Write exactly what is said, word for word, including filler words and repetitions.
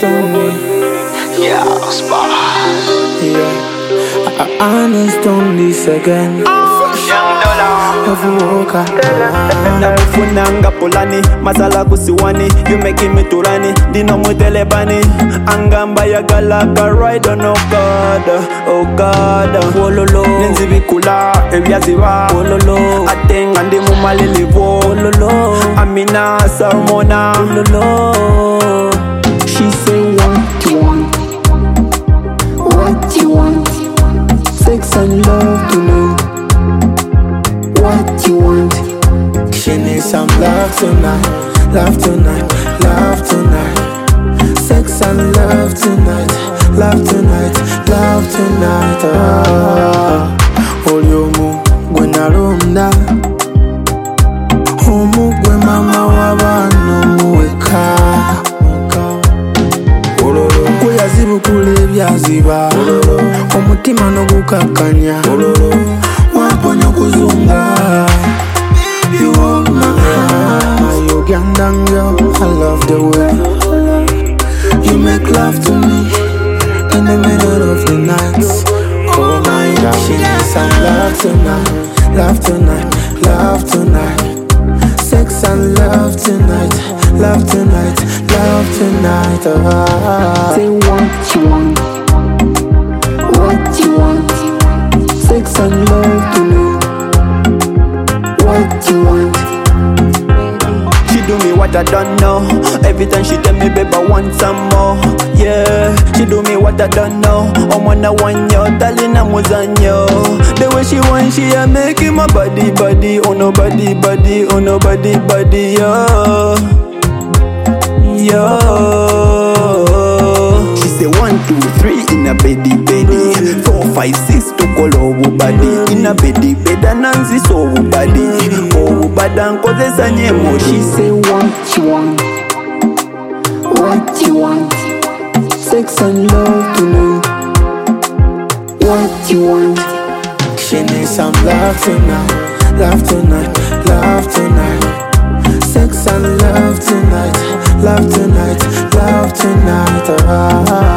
destiny. Yeah, spa. Yeah, I honest only second. Nakufunanga polani, masala kusiwani. You making me turani, dino mutelebani. Angamba ya galaka, ride on oh God, oh God. Wololo, Nenzi vikula, evya ziva. wololo, Atenga ndi mumalilivo. wololo, Amina Sarmona. wololo. She say what you want, what you want. Sex and love tonight. What you want? She needs some love tonight, love tonight, love tonight. Sex and love tonight, love tonight, love tonight. Ah, Olyomu gwena rumda, omu gwe mama wabana muweka. Gwe yazibukula ebyaziba, omutima n'ogukakanya. Wamponya kuzunga. You hold my hand, you Ugandan girl. I love the way you make love to me in the middle of the night. Oh my God, she needs some love tonight, love tonight, love tonight. Sex and love tonight, love tonight, love tonight. Ah. Say what you want, what you want. Sex and love tonight. What you want? She do me what I don't know. Every time she tell me, babe, I want some more. Yeah, she do me what I don't know. I'm on a one yo, darling, I'm yo. The way she want, she a making my body, body, oh nobody, body, oh nobody, body, yo, yo. She say one, two, three in a beddy, beddy. Four, five, six to call over body. In a beddy, bed and Nancy so body. Oh, bad and cause it's a name. She say what you want, what you want. Sex and love tonight. What you want? She needs some love tonight, love tonight, love tonight. Sex and love tonight, love tonight, love tonight. Ah.